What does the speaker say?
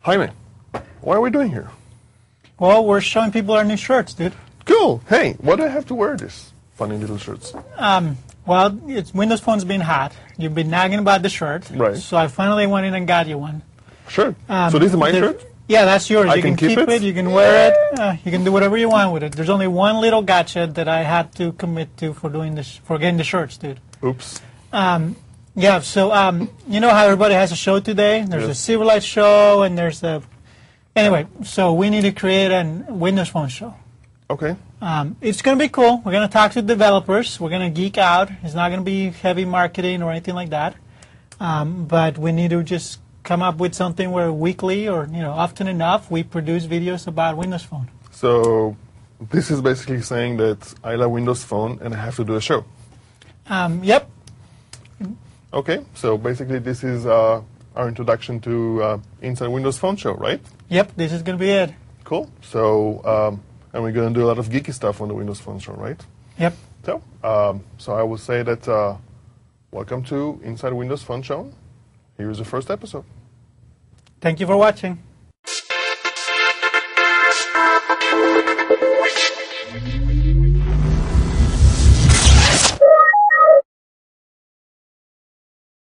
Jaime, what are we doing here? Well, we're showing people our new shirts, dude. Cool. Hey, why do I have to wear this funny little shirts? Well, it's Windows Phone's been hot. You've been nagging about the shirt. Right. So I finally went in and got you one. Sure. So this is my shirt? Yeah, that's yours. I You can keep keep it? You can wear it. You can do whatever you want with it. There's only one little gotcha that I had to commit to for doing this, for getting the shirts, dude. Oops. Yeah, so you know how everybody has a show today? There's a Silverlight show, and there's a... Anyway, so we need to create a Windows Phone show. Okay. It's going to be cool. We're going to talk to developers. We're going to geek out. It's not going to be heavy marketing or anything like that. But we need to just come up with something where weekly or often enough we produce videos about Windows Phone. So this is basically saying that I love Windows Phone and I have to do a show. Yep. Okay, so basically this is our introduction to Inside Windows Phone show, right? Yep, this is going to be it. Cool. So, and we're going to do a lot of geeky stuff on the Windows Phone show, right? Yep. So, so I will say that welcome to Inside Windows Phone show. Here's the first episode. Thank you for watching.